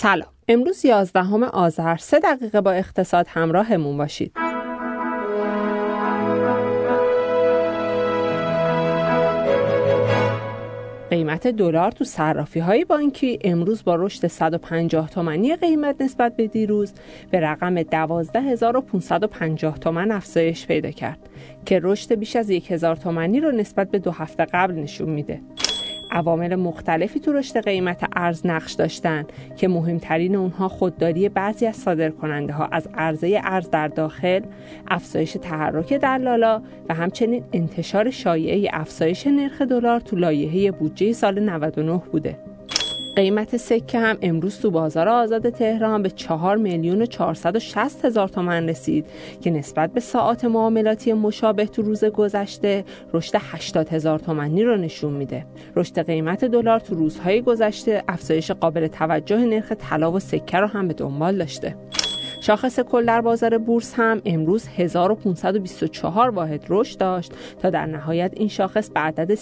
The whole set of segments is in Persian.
سلام. امروز 11 آذر 3 دقیقه با اقتصاد همراهمون باشید. قیمت دلار تو صرافی‌های بانکی امروز با رشد 150 تومانی قیمت نسبت به دیروز به رقم 12550 تومان افزایش پیدا کرد که رشد بیش از 1000 تومانی رو نسبت به 2 هفته قبل نشون میده. عوامل مختلفی تو رشد قیمت ارز نقش داشتن که مهمترین اونها خودداری بعضی از صادرکننده ها از عرضه ارز در داخل، افزایش تحرک دلالا و همچنین انتشار شایعه افزایش نرخ دلار تو لایحه بودجه سال 99 بوده. قیمت سکه هم امروز تو بازار آزاد تهران به 4,460,000 تومان رسید که نسبت به ساعات معاملاتی مشابه تو روز گذشته رشد 80,000 تومانی رو نشون میده. رشد قیمت دلار تو روزهای گذشته افزایش قابل توجه نرخ طلا و سکه رو هم به دنبال داشته. شاخص کل در بازار بورس هم امروز 1524 واحد رشد داشت تا در نهایت این شاخص به عدد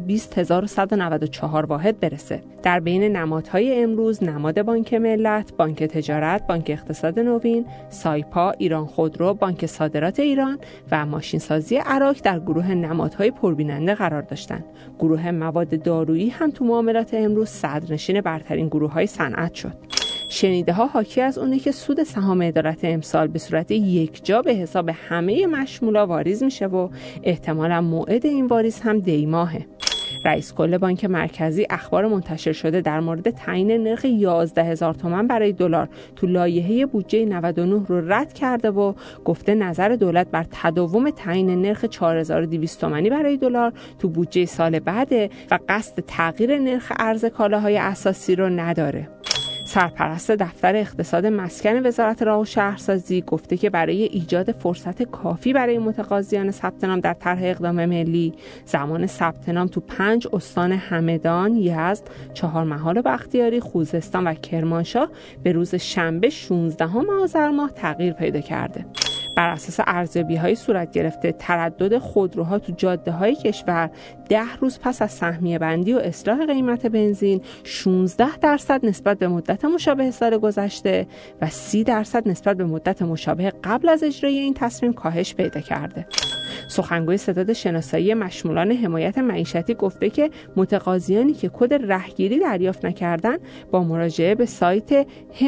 320194 واحد برسه. در بین نمادهای امروز نماد بانک ملت، بانک تجارت، بانک اقتصاد نوین، سایپا، ایران خودرو، بانک صادرات ایران و ماشینسازی عراق در گروه نمادهای پربیننده قرار داشتند. گروه مواد دارویی هم تو معاملات امروز صدرنشین برترین گروه‌های صنعت شد. شنیده ها حاکی از اونه که سود سهام عدالت امسال به صورت یکجا به حساب همه مشمولا واریز میشه و احتمالاً موعد این واریز هم دیماهه. رئیس کل بانک مرکزی اخبار منتشر شده در مورد تعیین نرخ 11,000 تومان برای دلار تو لایحه بودجه 99 رو رد کرده و گفته نظر دولت بر تداوم تعیین نرخ 4200 تومانی برای دلار تو بودجه سال بعده و قصد تغییر نرخ ارز کالاهای اساسی رو نداره. سرپرست دفتر اقتصاد مسکن وزارت راه و شهرسازی گفته که برای ایجاد فرصت کافی برای متقاضیان ثبت نام در طرح اقدام ملی زمان ثبت نام تو 5 استان همدان، یزد، چهارمحال بختیاری، خوزستان و کرمانشاه به روز شنبه 16 آذر ماه تغییر پیدا کرده. بر اساس ارزیابی‌های صورت گرفته تردد خودروها تو جاده‌های کشور 10 روز پس از سهمیه بندی و اصلاح قیمت بنزین 16% نسبت به مدت مشابه سال گذشته و 30% نسبت به مدت مشابه قبل از اجرای این تصمیم کاهش پیدا کرده. سخنگوی ستاد شناسایی مشمولان حمایت معیشتی گفته که متقاضیانی که کد رهگیری دریافت نکردن با مراجعه به سایت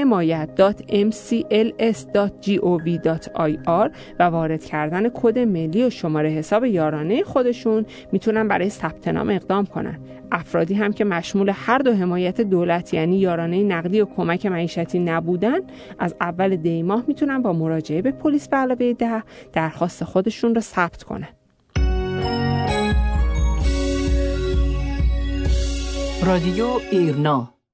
حمایت.mcls.gov.ir و وارد کردن کد ملی و شماره حساب یارانه خودشون میتونن برای ثبت نام اقدام کنن. افرادی هم که مشمول هر دو حمایت دولت یعنی یارانه نقدی و کمک معیشتی نبودن از اول دی ماه میتونن با مراجعه به پلیس به علاوه 10 درخواست خودشون رو ثبت کنن. رادیو ایرنا